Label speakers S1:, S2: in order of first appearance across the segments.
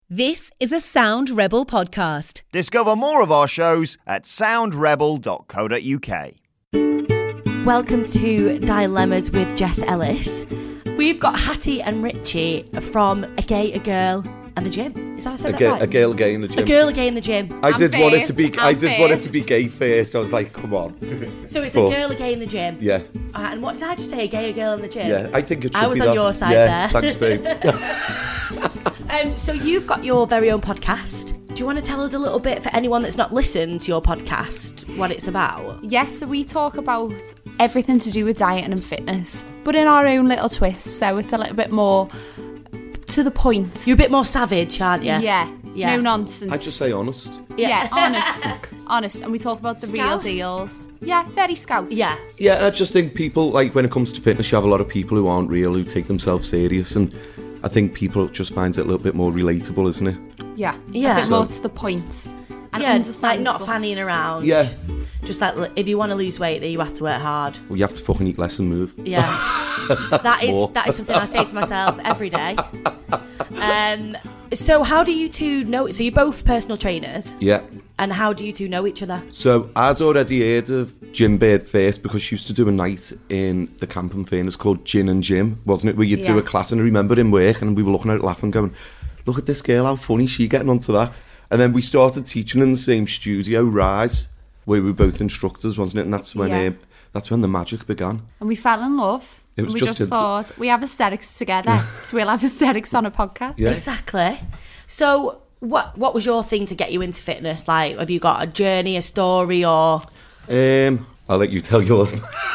S1: This is a Sound Rebel podcast.
S2: Discover more of our shows at soundrebel.co.uk.
S3: Welcome to Dilemmas with Jess Ellis. We've got Hattie and Richie from A Gay, A Girl and the Gym. Is that what I said that right?
S4: A girl gay in the gym.
S3: A Girl, A Gay in the Gym.
S4: I did want it to be gay first. I was like, come on.
S3: So it's A Girl, A Gay in the Gym.
S4: Yeah.
S3: And what did I just say? A Gay, A Girl in the Gym.
S4: Yeah, I think it should be
S3: I was on your side
S4: there.
S3: there.
S4: Thanks, babe.
S3: So you've got your very own podcast. Do you want to tell us a little bit, for anyone that's not listened to your podcast, what it's about?
S5: Yes, so we talk about everything to do with dieting and fitness, but in our own little twist, so it's a little bit more to the point.
S3: You're a bit more savage, aren't you?
S5: Yeah. No nonsense.
S4: I'd just say honest.
S5: Yeah, honest. And we talk about the real deals. Yeah, very scout.
S3: Yeah.
S4: Yeah, I just think people, like, when it comes to fitness, you have a lot of people who aren't real, who take themselves serious, and I think people just find it a little bit more relatable, isn't it?
S5: Yeah.
S3: Yeah.
S5: A bit more to the point. And
S3: Yeah, just like
S5: understandable.
S3: not fannying around.
S4: Yeah.
S3: Just like, if you want to lose weight, then you have to work hard.
S4: Well, you have to fucking eat less and move.
S3: Yeah. that is something I say to myself every day. So how do you two know? So you're both personal trainers.
S4: Yeah.
S3: And how do you two know each other?
S4: So I'd already heard of Gym Bird first because she used to do a night in the Camp and Furnace called Gin and Jim, wasn't it? Where you'd do a class, and I remember in work and we were looking at it laughing, going, look at this girl, how funny is she getting onto that? And then we started teaching in the same studio, Rise, where we were both instructors, wasn't it? And that's when the magic began.
S5: And we fell in love.
S4: It was
S5: and we
S4: just
S5: thought, we have aesthetics together, so we'll have aesthetics on a podcast.
S4: Yeah.
S3: Exactly. So what was your thing to get you into fitness? Like, have you got a journey, a story, or...
S4: I'll let you tell yours.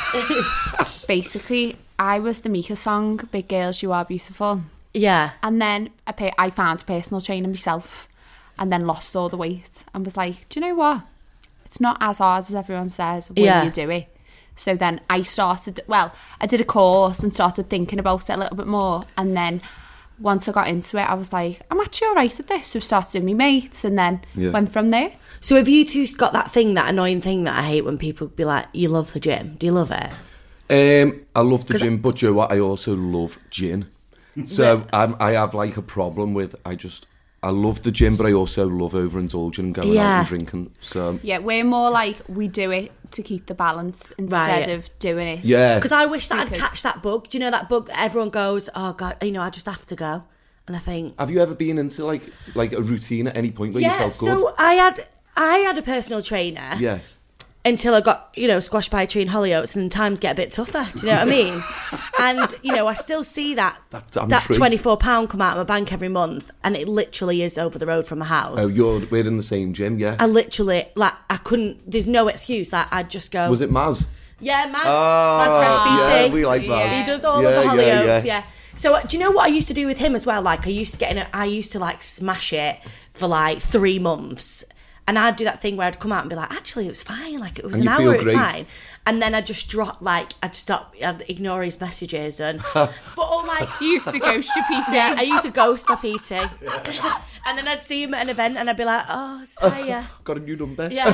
S5: Basically, I was the Mika song, Big Girls, You Are Beautiful.
S3: Yeah.
S5: And then I found personal training myself and then lost all the weight and was like, do you know what? It's not as hard as everyone says when you do it. So then I did a course and started thinking about it a little bit more. And then once I got into it, I was like, I'm actually all right at this. So started with my mates and then went from there.
S3: So have you two got that annoying thing that I hate when people be like, you love the gym? Do you love it?
S4: I love the gym, but you know what? I also love gin. So I have like a problem with, I love the gym, but I also love overindulging and going out and drinking. So
S5: yeah, we're more like, we do it to keep the balance instead of doing it.
S4: Yeah.
S3: Because I wish that I'd catch that bug. Do you know that bug that everyone goes, oh God, I just have to go? And I think...
S4: Have you ever been into like a routine at any point where you felt good?
S3: So I had a personal trainer.
S4: Yeah.
S3: Until I got, squashed by a tree in Hollyoaks, and times get a bit tougher. Do you know what I mean? And, I still see that £24 come out of my bank every month, and it literally is over the road from my house.
S4: Oh, we're in the same gym, yeah?
S3: I literally, I couldn't, there's no excuse. Like, I'd just go...
S4: Was it Maz?
S3: Yeah, Maz Fresh PT.
S4: Yeah, we like Maz.
S3: He does all of the Hollyoaks, yeah. So, do you know what I used to do with him as well? Like, I used to like smash it for like 3 months. And I'd do that thing where I'd come out and be like, actually, it was fine. Like, it was an hour, it was fine. And then I'd just drop, like, I'd ignore his messages. But all like...
S5: You used to ghost your PT.
S3: Yeah, I used to ghost my PT. And then I'd see him at an event and I'd be like, oh, hiya.
S4: Got a new number.
S3: Yeah,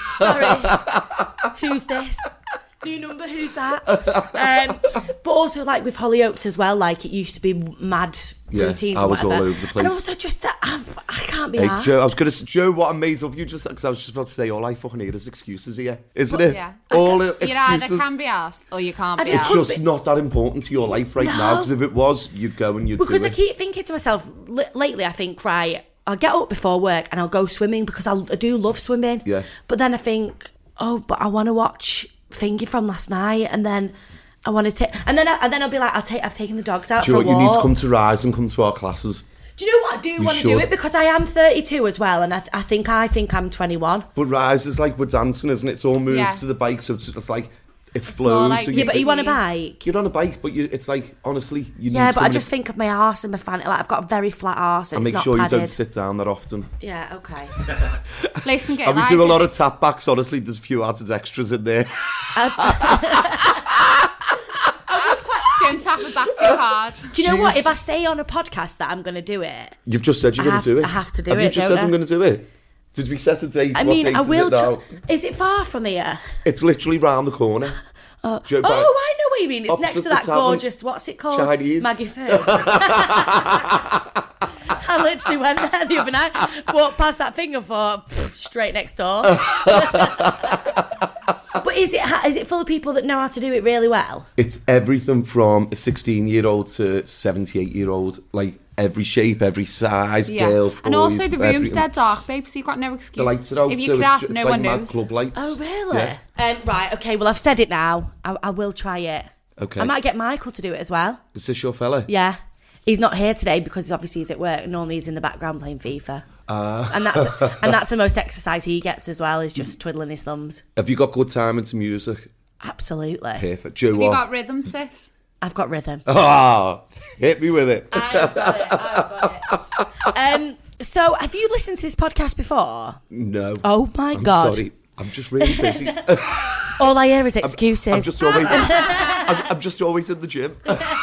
S3: sorry. Who's this? New number, who's that? But also, like, with Hollyoaks as well, like, it used to be mad routines
S4: I
S3: or
S4: was
S3: whatever.
S4: all over the place.
S3: And also just that I can't be arsed.
S4: Joe, I was going to say, Joe, what I made of you just because I was just about to say, all I fucking hear is excuses here, isn't it?
S5: Yeah.
S4: All
S5: You
S4: excuses.
S5: either can be asked or you can't be
S3: just
S5: asked.
S4: It's just not that important to your life right now, because if it was, you'd go and you'd do it.
S3: Because I keep thinking to myself, lately I think, right, I'll get up before work and I'll go swimming because I do love swimming.
S4: Yeah.
S3: But then I think, but I want to watch Thingy from last night, and then I want to take, and then I'll be like, I've taken the dogs out for a walk.
S4: You need to come to Rise and come to our classes.
S3: Do you know what? I do want to do it because I am 32 as well, and I think I'm 21.
S4: But Rise is like we're dancing, isn't it? It's all moves to the bike, so it's like it flows.
S5: like-
S4: so
S3: Yeah, but you want a bike?
S4: You're on a bike, but it's like, honestly, you need
S3: Yeah,
S4: to
S3: but
S4: come
S3: I just think of my arse and my fanny. Like, I've got a very flat arse, and
S4: and
S3: it's
S4: make
S3: not
S4: sure
S3: padded.
S4: you don't sit down that often.
S3: Yeah, okay.
S5: Listen,
S4: And we do a lot of tap backs, honestly, there's a few added extras in there.
S5: Don't tap it back too hard.
S3: Do you know what? If I say on a podcast that I'm going to do it...
S4: You've just said you're going to do it.
S3: I have to do
S4: Have
S3: it,
S4: you just
S3: don't
S4: said I'm
S3: I?
S4: going to do it? Did we set a date?
S3: I
S4: What
S3: mean,
S4: date
S3: I
S4: is
S3: will...
S4: it now?
S3: Is it far from here?
S4: It's literally round the corner.
S3: I know what you mean. It's
S4: Opposite
S3: next to
S4: the
S3: that
S4: tavern.
S3: gorgeous... What's it called?
S4: Chinese.
S3: Maggie Foo. I literally went there the other night, walked past that thing and thought, straight next door. But is it full of people that know how to do it really well?
S4: It's everything from a 16-year-old to 78-year-old, like every shape, every size, girls,
S5: and
S4: boys,
S5: also the room's dead dark, babe, so you've got no excuse.
S4: The lights are out,
S5: if you
S4: so
S5: crap,
S4: it's
S5: no
S4: like
S5: one
S4: mad
S5: knows.
S4: club lights.
S3: Oh, really?
S4: Yeah.
S3: Right, okay, well, I've said it now. I will try it.
S4: Okay.
S3: I might get Michael to do it as well.
S4: Is this your fella?
S3: Yeah. He's not here today because obviously he's at work. Normally he's in the background playing FIFA. And that's the most exercise he gets as well, is just twiddling his thumbs.
S4: Have you got good time into music?
S3: Absolutely.
S4: Perfect. Do you
S5: Have
S4: know
S5: you
S4: what?
S5: got rhythm, sis?
S3: I've got rhythm.
S4: Hit me with it.
S3: I've got it. So, have you listened to this podcast before?
S4: No.
S3: Oh my
S4: I'm
S3: God.
S4: sorry. I'm just really busy.
S3: All I hear is excuses.
S4: I'm just always in the gym.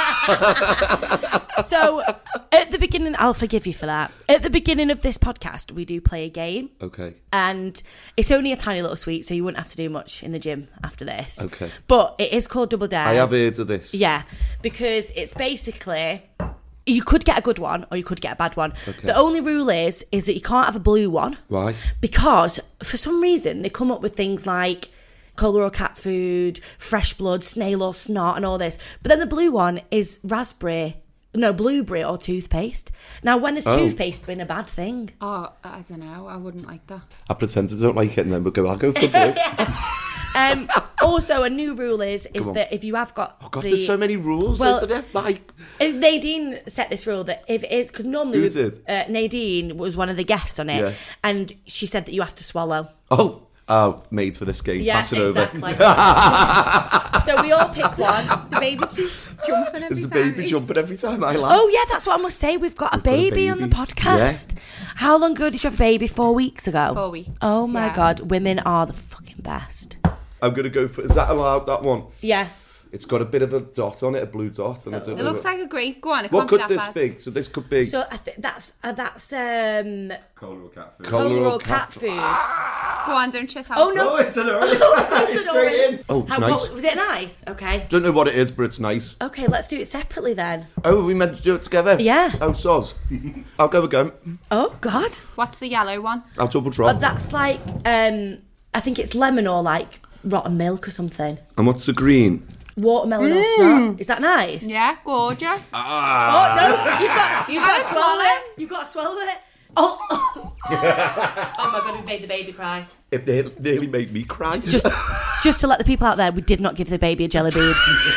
S3: So, at the beginning, I'll forgive you for that. At the beginning of this podcast, we do play a game.
S4: Okay.
S3: And it's only a tiny little sweet, so you wouldn't have to do much in the gym after this.
S4: Okay.
S3: But it is called Double Dares.
S4: I have heard of this.
S3: Yeah, because it's basically, you could get a good one or you could get a bad one.
S4: Okay.
S3: The only rule is that you can't have a blue one.
S4: Why?
S3: Because for some reason they come up with things like cola or cat food, fresh blood, snail or snot and all this. But then the blue one is blueberry or toothpaste. Now, when has toothpaste been a bad thing?
S5: Oh, I don't know. I wouldn't like that.
S4: I pretend I don't like it and then I'll go for blue.
S3: Also, a new rule is that if you have got
S4: Oh God, there's so many rules, isn't it? Like,
S3: Nadine set this rule that if it is, because normally
S4: Who did?
S3: Nadine was one of the guests on it,
S4: Yeah.
S3: and she said that you have to swallow.
S4: oh, made for this game.
S3: Yeah,
S4: Pass it
S3: exactly.
S4: over.
S3: So we all pick one.
S5: The baby keeps jumping every
S4: Is the
S5: time.
S4: baby jumping every time I laugh?
S3: Oh yeah, that's what I must say. We've got a baby on the
S4: baby.
S3: podcast. How long ago did you have a baby? 4 weeks ago.
S5: 4 weeks.
S3: Oh my
S5: yeah.
S3: God, women are the fucking best.
S4: I'm going to go for... Is that allowed, that one?
S3: Yeah.
S4: It's got a bit of a dot on it, a blue dot. And I don't
S5: It
S4: know
S5: looks like a grape. Go on, it
S4: what
S5: can't be
S4: could
S5: that
S4: this
S5: bad.
S4: be? So this could be...
S3: So I think that's
S6: Cola or cat food.
S3: cola or cat food.
S5: Go on, don't shit out.
S3: Oh no.
S6: Oh, it's an orange.
S3: It's an
S6: straight
S3: orange.
S6: in.
S4: Oh, it's
S3: How,
S4: nice.
S3: what, was it nice? Okay.
S4: Don't know what it is, but it's nice.
S3: Okay, let's do it separately then.
S4: Oh, are we meant to do it together?
S3: Yeah.
S4: Oh, soz. I'll go again.
S3: Oh God.
S5: What's the yellow one?
S4: I'll double drop.
S3: That's like I think it's lemon or like rotten milk or something.
S4: And what's the green?
S3: Watermelon or snot. Is that nice?
S5: Yeah, gorgeous.
S3: Oh no, you've got to swallow it. You've got to swallow it. Oh. Oh my God, we made the baby cry.
S4: It nearly made me cry.
S3: Just to let the people out there, we did not give the baby a jelly bean.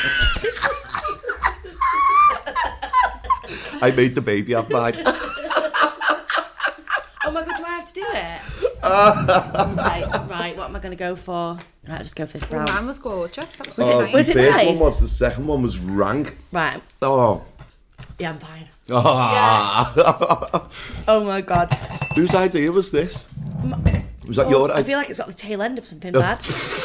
S4: I made the baby have mine.
S3: Oh my God, do I have to do it? Right, what am I going to go for? Right, I'll just go for this
S5: Oh,
S3: brown.
S5: mine was gorgeous. That was
S3: Was
S5: so
S3: it-
S5: nice.
S3: was it
S4: the first
S3: nice?
S4: one was, the second one was rank.
S3: Right,
S4: Oh.
S3: yeah, I'm fine.
S4: Ah.
S3: Oh my God.
S4: Whose idea was this? Was that your
S3: I
S4: idea?
S3: feel like it's got the tail end of something bad.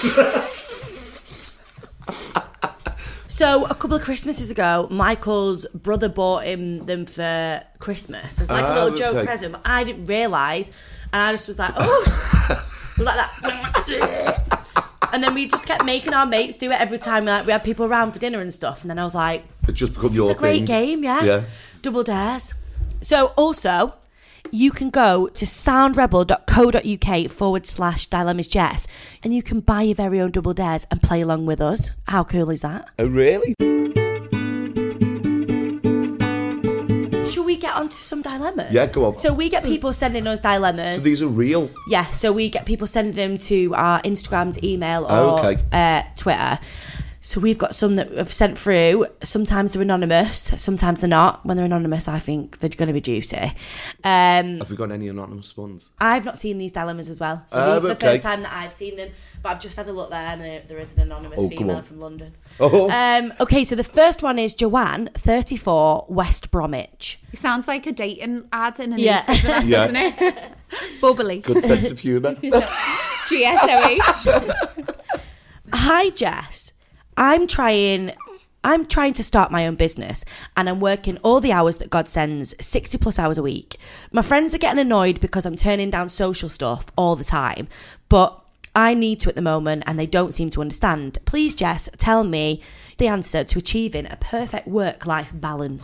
S3: So, a couple of Christmases ago, Michael's brother bought him them for Christmas as like a little joke
S4: okay.
S3: present. But I didn't realise, and I just was like, oh, was like that. And then we just kept making our mates do it every time we had people around for dinner and stuff. And then I was like,
S4: It's just become
S3: this
S4: your
S3: is a great
S4: thing.
S3: game, yeah?
S4: Yeah.
S3: Double Dares. So, also, you can go to soundrebel.co.uk/Dilemmas Jess and you can buy your very own Double Dares and play along with us. How cool is that?
S4: Oh, really?
S3: Should we get onto some dilemmas?
S4: Yeah, go on.
S3: So we get people sending us dilemmas.
S4: So these are real?
S3: Yeah, so we get people sending them to our Instagrams, email, or
S4: Oh, okay.
S3: Twitter. So we've got some that have sent through. Sometimes they're anonymous, sometimes they're not. When they're anonymous, I think they're going to be juicy.
S4: Have we got any anonymous ones?
S3: I've not seen these dilemmas as well. So this is the
S4: okay.
S3: first time that I've seen them. But I've just had a look there and there is an anonymous
S4: Oh, go
S3: female
S4: on.
S3: from London.
S4: Oh.
S3: Okay, so the first one is Joanne, 34, West Bromwich.
S5: It sounds like a dating ad in a
S3: Yeah.
S5: newspaper,
S4: Yeah.
S5: doesn't it? Bubbly.
S4: Good sense of humour.
S5: GSOH.
S3: Hi, Jess. I'm trying to start my own business and I'm working all the hours that God sends, 60 plus hours a week. My friends are getting annoyed because I'm turning down social stuff all the time, but I need to at the moment and they don't seem to understand. Please, Jess, tell me the answer to achieving a perfect work-life balance.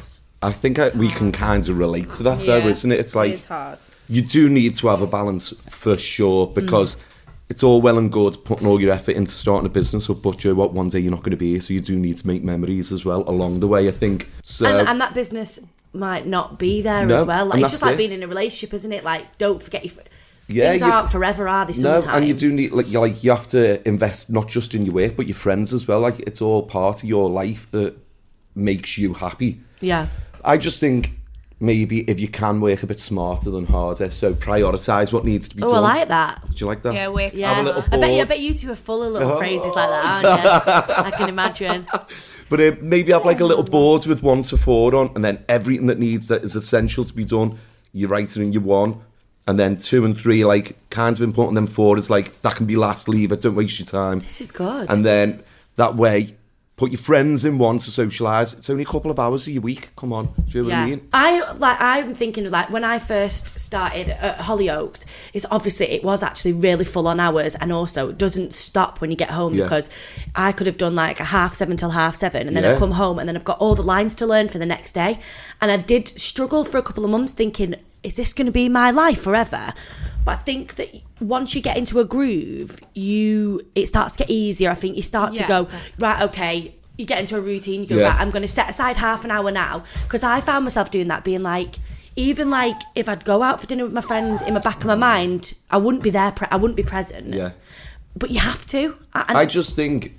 S4: I think we can kind of relate to that, though, isn't it? It's like,
S5: it is hard.
S4: You do need to have a balance for sure, because it's all well and good putting all your effort into starting a business, but you know what, one day you're not going to be here, so you do need to make memories as well along the way, I think. So,
S3: and that business might not be there as well. Like, it's just like being in a relationship, isn't it? Like, don't forget things aren't forever, are they? Sometimes.
S4: No, and you do need you have to invest not just in your work but your friends as well. Like, it's all part of your life that makes you happy.
S3: Yeah.
S4: I just think maybe if you can work a bit smarter than harder, so prioritise what needs to be done.
S3: Oh, I like that.
S4: Do you like that?
S5: Yeah, work.
S3: Yeah.
S4: Have a little board.
S3: I bet you two are full of little phrases like that, aren't you? I can imagine.
S4: But maybe have like a little board with 1 to 4 on, and then everything that is essential to be done, you write it in your 1, and then 2 and 3 like kind of important, and then 4 is like, that can be last, leave it, don't waste your time.
S3: This is good.
S4: And then that way, put your friends in 1 to socialise. It's only a couple of hours of your week. Come on, do you know what I mean?
S3: I'm thinking, like, when I first started at Hollyoaks, it was actually really full on hours, and also it doesn't stop when you get home, because I could have done like a 7:30 till 7:30, and then I'd come home, and then I've got all the lines to learn for the next day. And I did struggle for a couple of months thinking, is this going to be my life forever? But I think that once you get into a groove, it starts to get easier. I think you start to go, right, okay, you get into a routine, you go, right, I'm going to set aside half an hour now. Because I found myself doing that, being like, even like if I'd go out for dinner with my friends, in the back of my mind, I wouldn't be there, I wouldn't be present.
S4: Yeah.
S3: But you have to.
S4: I just think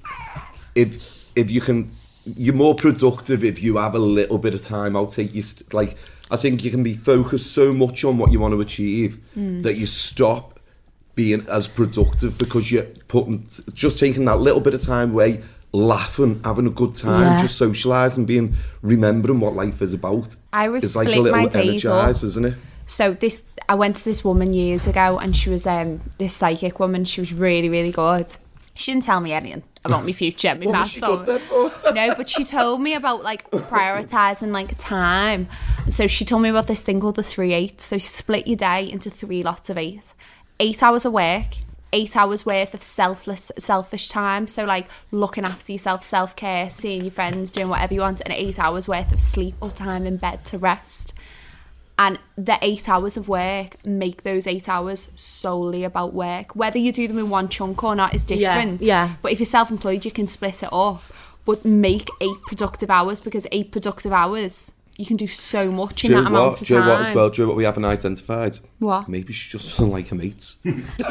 S4: if you can, you're more productive if you have a little bit of time. I'll take you, I think you can be focused so much on what you want to achieve that you stop being as productive, because you're just taking that little bit of time away, laughing, having a good time, just socialising, remembering what life is about.
S5: I was
S4: it's like a little energise, isn't it?
S5: So I went to this woman years ago, and she was this psychic woman. She was really, really good. She didn't tell me anything about my future, my past. No, but she told me about like prioritising like time. So she told me about this thing called the 3/8. So split your day into 3 lots of 8. 8 hours of work, 8 hours worth of selfish time. So like looking after yourself, self-care, seeing your friends, doing whatever you want, and 8 hours worth of sleep or time in bed to rest. And the 8 hours of work, make those 8 hours solely about work. Whether you do them in one chunk or not is different.
S3: Yeah.
S5: But if you're self-employed, you can split it up. But make 8 productive hours, because 8 productive hours, you can do so much in that amount of time.
S4: Do you know what as well? Do you know what we haven't identified?
S5: What?
S4: Maybe she just doesn't like her mates.
S3: And
S4: do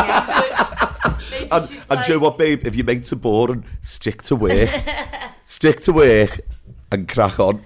S4: you know what, babe? If your mates are boring, stick to work. Stick to work and crack on.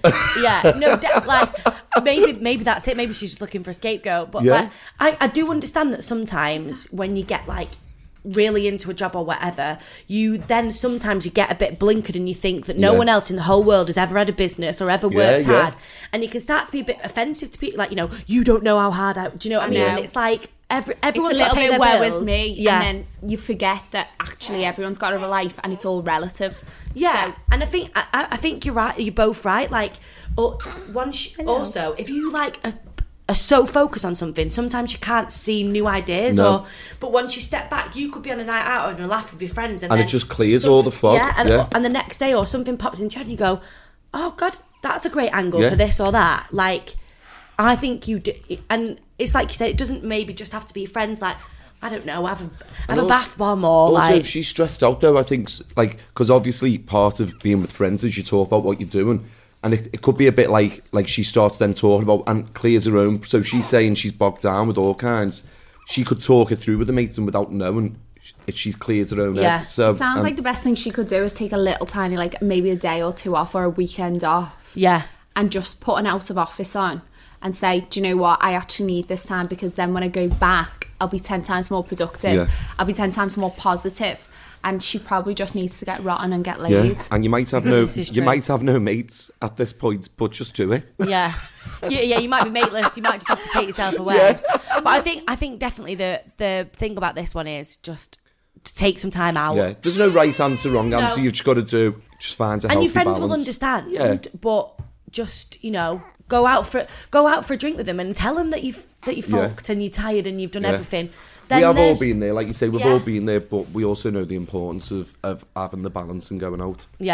S3: Maybe that's it. Maybe she's just looking for a scapegoat. But like, I do understand that sometimes when you get like really into a job or whatever, sometimes you get a bit blinkered and you think that no one else in the whole world has ever had a business or ever worked hard, and you can start to be a bit offensive to people, like, you don't know how hard do you know what I mean? And it's like everyone's
S5: it's a little bit where was
S3: me,
S5: and then you forget that actually everyone's got a life and it's all relative.
S3: And I think you're right. You're both right. Like, also, if you like are so focused on something, sometimes you can't see new ideas. But once you step back, you could be on a night out and a laugh with your friends, and then
S4: it just clears all the fog.
S3: And the next day, or something pops into your head, and you go, "Oh God, that's a great angle for this or that." Like, I think you do, and it's like you said, it doesn't maybe just have to be friends. Like, I don't know, have a bath bomb or like.
S4: Also, she's stressed out though. I think, like, because obviously part of being with friends is you talk about what you're doing. And it could be a bit like she starts then talking about and clears her own. So she's saying she's bogged down with all kinds. She could talk it through with the mates, and without knowing, she's cleared her own head. So,
S5: it sounds like the best thing she could do is take a little tiny, like maybe a day or 2 off or a weekend off.
S3: Yeah.
S5: And just put an out of office on and say, do you know what? I actually need this time, because then when I go back, I'll be 10 times more productive. Yeah. I'll be 10 times more positive. And she probably just needs to get rotten and get laid. Yeah.
S4: And you might have no mates at this point, but just do it.
S3: Yeah, you might be mateless. You might just have to take yourself away. Yeah. But I think definitely the thing about this one is just to take some time out.
S4: Yeah, there's no right answer, wrong answer. You've just got to just find a healthy balance. And your friends will understand.
S3: Yeah. But just go out for a drink with them and tell them that you fucked and you're tired and you've done everything.
S4: Then we have all been there, like you say, we've all been there, but we also know the importance of having the balance and going out.
S3: Yeah.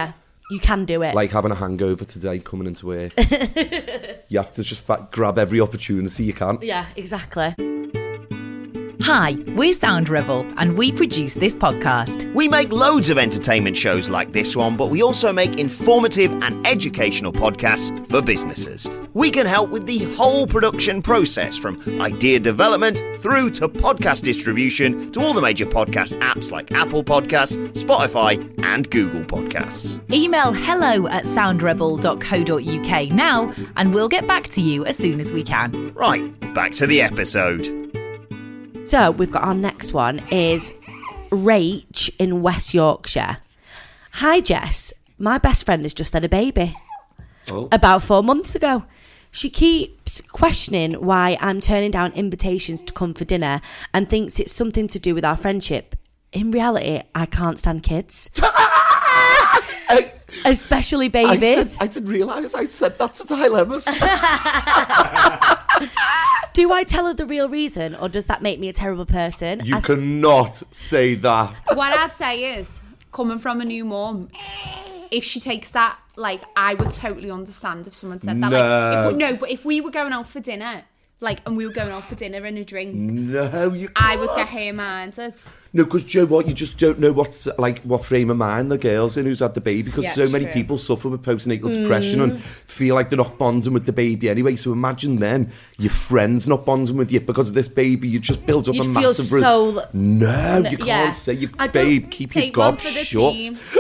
S3: You can do it.
S4: Like having a hangover today, coming into work. You have to just grab every opportunity you can.
S3: Yeah, exactly.
S1: Hi, we're Sound Rebel and we produce this podcast.
S2: We make loads of entertainment shows like this one, but we also make informative and educational podcasts for businesses. We can help with the whole production process, from idea development through to podcast distribution to all the major podcast apps like Apple Podcasts, Spotify and Google Podcasts.
S1: Email hello@soundrebel.co.uk now and we'll get back to you as soon as we can.
S2: Right, back to the episode.
S3: So we've got our next one is Rach in West Yorkshire. Hi Jess, my best friend has just had a baby. About 4 months ago. She keeps questioning why I'm turning down invitations to come for dinner and thinks it's something to do with our friendship. In reality, I can't stand kids. Especially babies.
S4: I didn't realise I'd said that to Dilemmas.
S3: Do I tell her the real reason, or does that make me a terrible person?
S4: You cannot say that.
S5: What I'd say is, coming from a new mum, if she takes that, like, I would totally understand if someone said that. But if we were going out for dinner, and we were going out for dinner and a drink,
S4: no, you can't.
S5: I would get high-minded.
S4: No, because Joe, what you just don't know what frame of mind the girl's in who's had the baby, because so many people suffer with postnatal depression and feel like they're not bonding with the baby anyway. So imagine then your friend's not bonding with you because of this baby. You just build up a massive. No, you can't say, babe, keep your gob shut.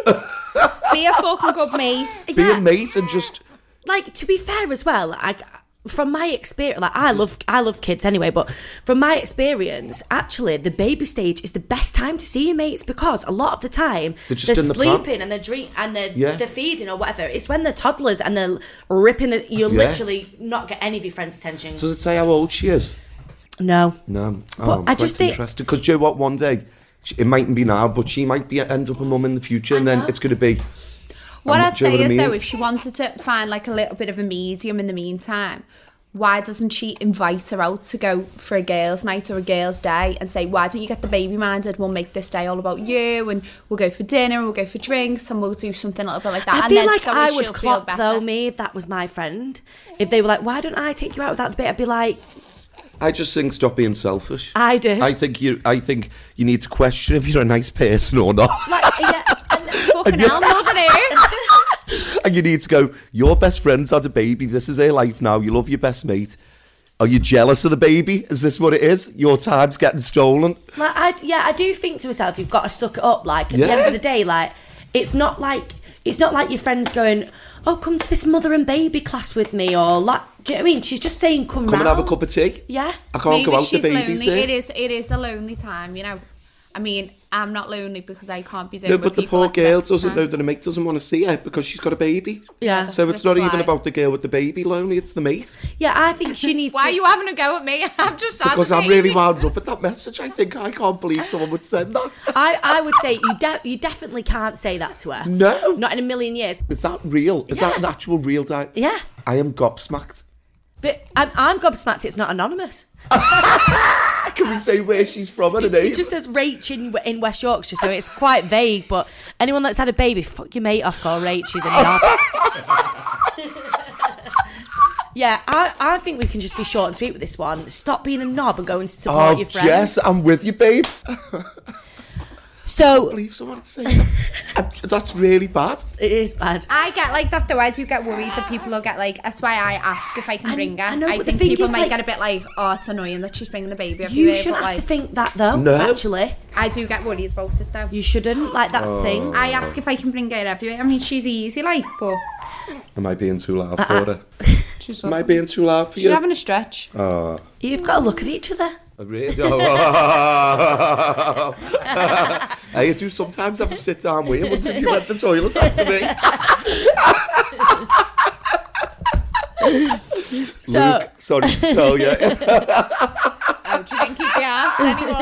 S5: Be a fucking good mate.
S4: Be a mate and just.
S3: To be fair as well, from my experience, I love kids anyway, but from my experience, actually, the baby stage is the best time to see your mates, because a lot of the time they're sleeping and they're they're feeding or whatever. It's when they're toddlers and they're ripping you'll literally not get any of your friends' attention.
S4: So does it say how old she is?
S3: No.
S4: But I just think interested, because Joe, what one day it mightn't be now, but she might end up a mum in the future, and then it's going to be.
S5: What I'd say is, though, if she wanted to find a little bit of a medium in the meantime, why doesn't she invite her out to go for a girls' night or a girls' day and say, why don't you get the baby minded, we'll make this day all about you, and we'll go for dinner and we'll go for drinks and we'll do something a little bit like that.
S3: I feel like I would clock, though, me, if that was my friend. If they were like, why don't I take you out with that bit, I'd be like...
S4: I just think stop being selfish.
S3: I do.
S4: I think you need to question if you're a nice person or not.
S5: Fucking hell, more than
S4: And you need to go, your best friend's had a baby, this is her life now, you love your best mate. Are you jealous of the baby? Is this what it is? Your time's getting stolen?
S3: I do think to myself, you've got to suck it up, at the end of the day, it's not like your friend's going, oh, come to this mother and baby class with me, or do you know what I mean? She's just saying, come round.
S4: And have a cup of tea.
S3: Yeah.
S4: I can't go out, the baby's
S5: lonely. It is a lonely time, you know. I mean, I'm not lonely because I can't be doing
S4: No, but the poor girl doesn't know that her mate doesn't want to see her because she's got a baby.
S3: Yeah.
S4: So it's not even about the girl with the baby lonely, it's the mate.
S3: Yeah, I think she needs
S5: Why are you having a go at me? I've just had
S4: Because I'm really wound up at that message. I can't believe someone would send that.
S3: I would say you definitely can't say that to her.
S4: No.
S3: Not in a million years.
S4: Is that real? Is that an actual real diet?
S3: Yeah.
S4: I am gobsmacked.
S3: But I'm gobsmacked, it's not anonymous.
S4: Can we say where she's from and her name?
S3: It just says Rach in West Yorkshire, so it's quite vague, but anyone that's had a baby, fuck your mate off, call Rach, she's a knob. Yeah, I think we can just be short and sweet with this one. Stop being a knob and go and support your friends.
S4: Yes, I'm with you, babe.
S3: So,
S4: I can't believe someone would say that. That's really bad.
S3: It is bad.
S5: I get that though. I do get worried that people will get that's why I ask if I can bring her.
S3: I know, but
S5: think
S3: the thing
S5: people
S3: is,
S5: might get a bit oh, it's annoying that she's bringing the baby everywhere.
S3: You shouldn't have to think that though, actually.
S5: I do get worried about it though.
S3: You shouldn't, that's the thing.
S5: I ask if I can bring her everywhere. I mean, she's easy, but...
S4: Am I being too loud for her? Am I being too loud for you?
S5: She's having a stretch.
S3: You've got to look at each other.
S4: Really? I do sometimes have to sit down with you. I wonder if you went to the toilet after me. Luke, sorry to tell you.
S5: Oh, do you think he'd be asked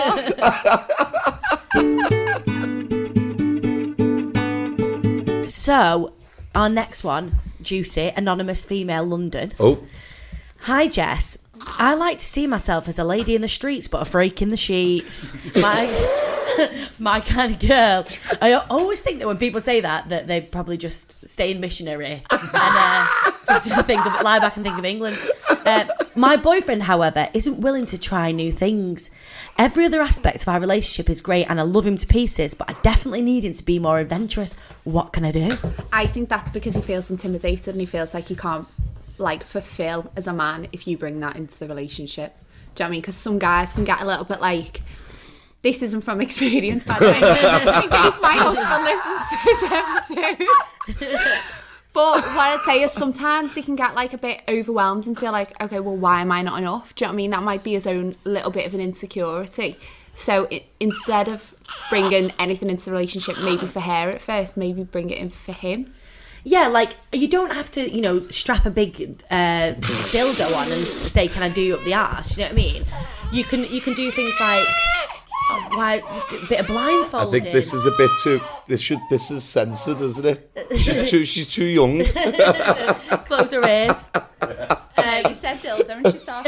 S5: anymore?
S3: So, our next one, Juicy, anonymous female, London.
S4: Oh.
S3: Hi, Jess. I like to see myself as a lady in the streets, but a freak in the sheets. My kind of girl. I always think that when people say that they probably just stay in missionary and just lie back and think of England. My boyfriend, however, isn't willing to try new things. Every other aspect of our relationship is great and I love him to pieces, but I definitely need him to be more adventurous. What can I do?
S5: I think that's because he feels intimidated and he feels like he can't fulfill as a man if you bring that into the relationship. Do you know what I mean? Because some guys can get a little bit like, this isn't from experience, by the way, in case my husband listens to his episode. But what I'd say is sometimes they can get like a bit overwhelmed and feel like, okay, well, why am I not enough? Do you know what I mean? That might be his own little bit of an insecurity. So instead of bringing anything into the relationship, maybe for her at first, maybe bring it in for him.
S3: Yeah, like, you don't have to, strap a big dildo on and say, can I do you up the arse? You know what I mean? You can do things like, a bit of blindfolding.
S4: I think this is a bit too... This is censored, isn't it? She's too young.
S3: Close her ears.
S5: You said dildo and she saw.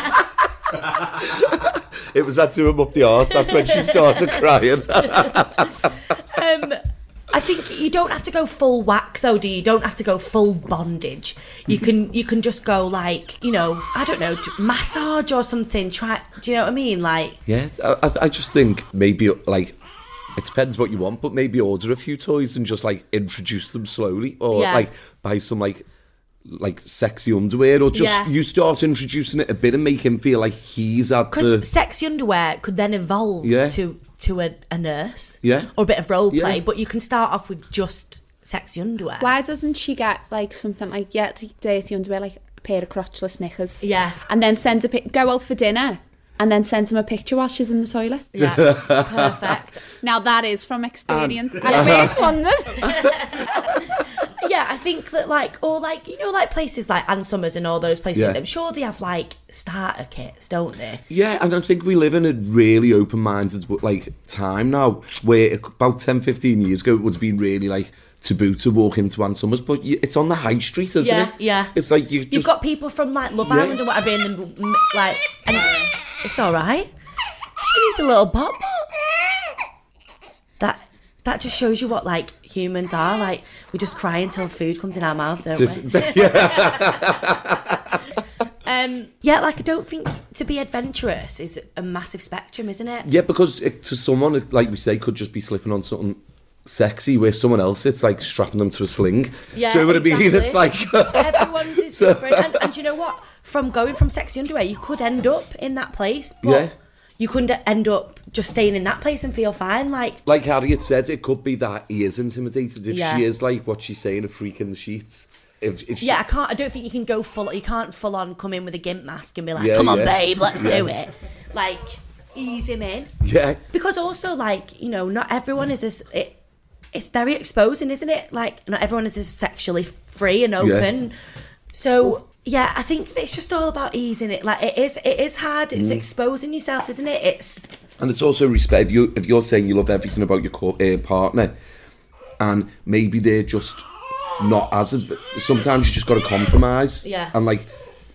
S4: It was that to him up the arse. That's when she started crying.
S3: I think you don't have to go full whack though, do you? You don't have to go full bondage. You can just go like, I don't know, massage or something. Try, do you know what I mean? Like,
S4: yeah, I just think maybe like it depends what you want, but maybe order a few toys and just like introduce them slowly, or like buy some like sexy underwear, or just you start introducing it a bit and make him feel like he's at the...
S3: Because sexy underwear could then evolve to a nurse, or a bit of role play, but you can start off with just sexy underwear.
S5: Why doesn't she get like something like dirty underwear, like a pair of crotchless knickers, and then go out for dinner and then send him a picture while she's in the toilet?
S3: Yeah, perfect.
S5: Now that is from experience. And it makes London.
S3: Yeah, I think that like places like Ann Summers and all those places, I'm sure they have like starter kits, don't they?
S4: Yeah, and I think we live in a really open-minded like time now, where about 10-15 years ago it would have been really like taboo to walk into Ann Summers, but it's on the high street, isn't it? Yeah. It's like you've got
S3: people from like Love Island and whatever, and like, and it's all right. She needs a little bop. That just shows you what like humans are like. We just cry until food comes in our mouth, don't we? Like I don't think to be adventurous is a massive spectrum, isn't it?
S4: Yeah, because to someone, like we say, could just be slipping on something sexy, where someone else it's like strapping them to a sling.
S3: Yeah,
S4: do you know what I mean? It's like
S3: everyone's is different, and do you know what? From going from sexy underwear, you could end up in that place, but you couldn't end up just staying in that place and feel fine. Like
S4: Harriet said, it could be that he is intimidated if she is like what she's saying, a freak in the sheets. If she...
S3: I don't think you can go you can't full on come in with a gimp mask and be like, come on babe, let's do it. Like, ease him in.
S4: Yeah.
S3: Because also like, not everyone is it's very exposing, isn't it? Like, not everyone is as sexually free and open. So I think it's just all about easing it. Like, it is hard. It's exposing yourself, isn't it?
S4: And it's also respect. If you're saying you love everything about your partner, and maybe they're just not as... Sometimes you just got to compromise.
S3: Yeah.
S4: And like,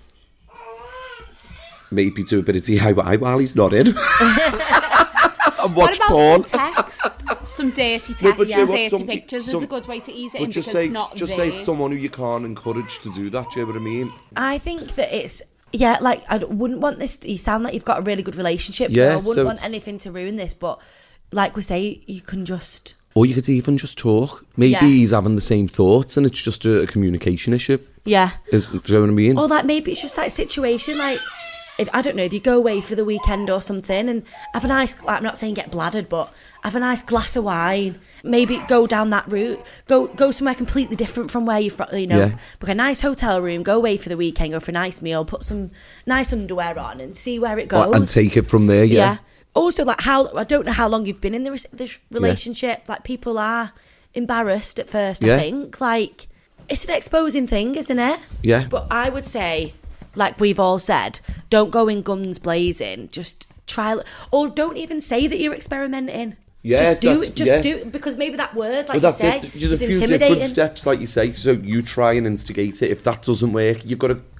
S4: maybe do a bit of DIY while he's not in. And watch porn.
S5: Some texts? Some dirty texts, dirty pictures is a good way to ease it in, because it's not
S4: just say it's someone who you can't encourage to do that, do you know what I mean?
S3: I think that it's... Yeah, like, I wouldn't want this... You sound like you've got a really good relationship,
S4: so
S3: I wouldn't want anything to ruin this, but like we say, you can just...
S4: Or you could even just talk. Maybe he's having the same thoughts and it's just a communication issue.
S3: Yeah.
S4: Do you know what I mean?
S3: Or like, maybe it's just like a situation, like... If you go away for the weekend or something and have a nice, like, I'm not saying get bladdered, but have a nice glass of wine, maybe go down that route, go somewhere completely different from where you're from, book a nice hotel room, go away for the weekend, go for a nice meal, put some nice underwear on and see where it goes.
S4: And take it from there, yeah.
S3: Also, like, I don't know how long you've been in this relationship, like, people are embarrassed at first, I think, like, it's an exposing thing, isn't it?
S4: Yeah.
S3: But I would say... Like we've all said, don't go in guns blazing. Just try, or don't even say that you're experimenting.
S4: Yeah,
S3: just do it. Just do it, because maybe that word, like you say,
S4: is intimidating. There's a few different steps, like you say. So you try and instigate it. If that doesn't work, you've got to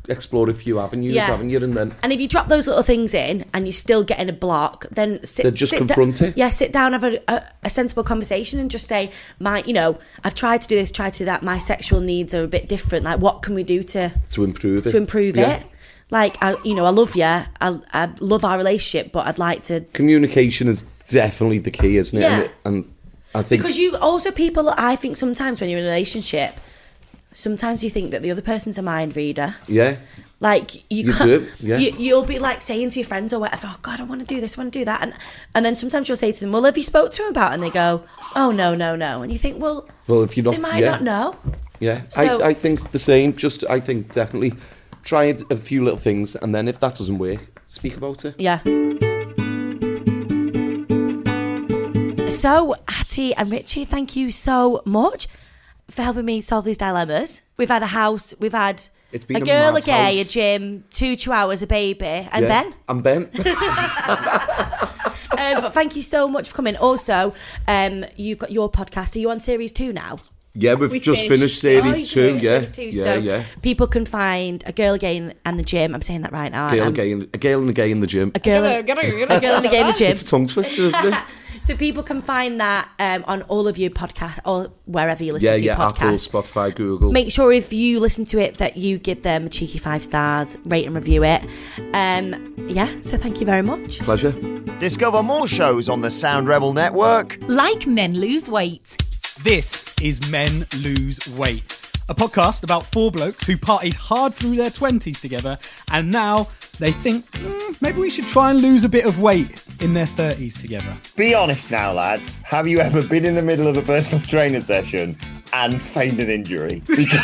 S4: explore a few avenues, haven't you?
S3: And if you drop those little things in and you're still getting a block, then
S4: confront it.
S3: Yeah, sit down, have a sensible conversation, and just say, I've tried to do this, tried to do that. My sexual needs are a bit different. Like, what can we do to improve it? Like, I love you. I love our relationship, but I'd like to.
S4: Communication is definitely the key, isn't it?
S3: Yeah.
S4: And I think
S3: because I think sometimes when you're in a relationship, sometimes you think that the other person's a mind reader.
S4: Yeah.
S3: Like you
S4: do, yeah.
S3: You'll be like saying to your friends or whatever, oh God, I want to do this, I want to do that, and then sometimes you'll say to them, well, have you spoke to him about it? And they go, oh no, and you think, well, if you're not, they might not know.
S4: Yeah, so, I think the same. I think definitely try a few little things, and then if that doesn't work, speak about it.
S3: Yeah. So, Hattie and Richie, thank you so much for helping me solve these dilemmas. We've had a house, we've had a girl, a gay, a gym, 2 hours, a baby, and Ben.
S4: I'm Ben.
S3: But thank you so much for coming. Also, you've got your podcast. Are you on series 2 now?
S4: Yeah, we've just finished series 2.
S3: So people can find a girl, a gay, and the gym. I'm saying that right now.
S4: A girl and a gay in the gym.
S3: A girl and a gay in the gym.
S4: It's a tongue twister, isn't it?
S3: So people can find that on all of your podcasts or wherever you listen to your podcast.
S4: Apple, Spotify, Google.
S3: Make sure if you listen to it that you give them a cheeky 5 stars, rate and review it. So thank you very much.
S4: Pleasure.
S2: Discover more shows on the Sound Rebel Network.
S1: Like Men Lose Weight.
S7: This is Men Lose Weight, a podcast about 4 blokes who partied hard through their 20s together, and now they think maybe we should try and lose a bit of weight in their 30s together.
S2: Be honest now, lads. Have you ever been in the middle of a personal trainer session and feigned an injury?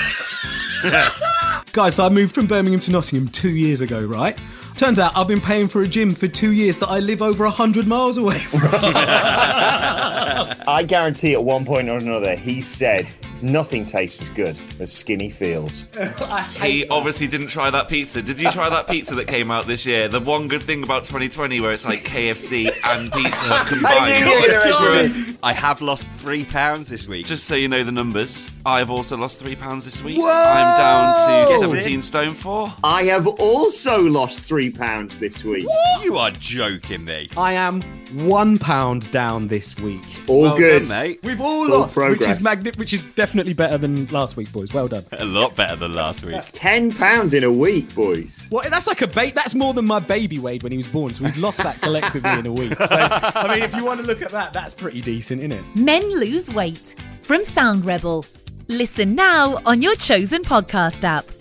S7: Guys, so I moved from Birmingham to Nottingham 2 years ago, right? Turns out I've been paying for a gym for 2 years that I live over 100 miles away from.
S2: I guarantee at one point or another he said nothing tastes as good as skinny feels.
S8: He obviously didn't try that pizza. Did you try that pizza that came out this year? The one good thing about 2020 where it's like KFC and Pizza combined.
S9: I have lost £3 this week.
S8: Just so you know the numbers, I've also lost £3 this week.
S9: Whoa!
S8: I'm down to 17 stone 4.
S2: I have also lost £3 this week.
S9: What? You are joking me.
S7: I am £1 down this week.
S2: All good,
S9: done, mate.
S7: We've all lost, which is definitely better than last week, boys. Well done.
S9: A lot better than last week.
S2: £10 in a week, boys.
S7: Well, that's like that's more than my baby weighed when he was born, so we've lost that collectively in a week. So, I mean, if you want to look at that, that's pretty decent, isn't it?
S1: Men Lose Weight from Sound Rebel. Listen now on your chosen podcast app.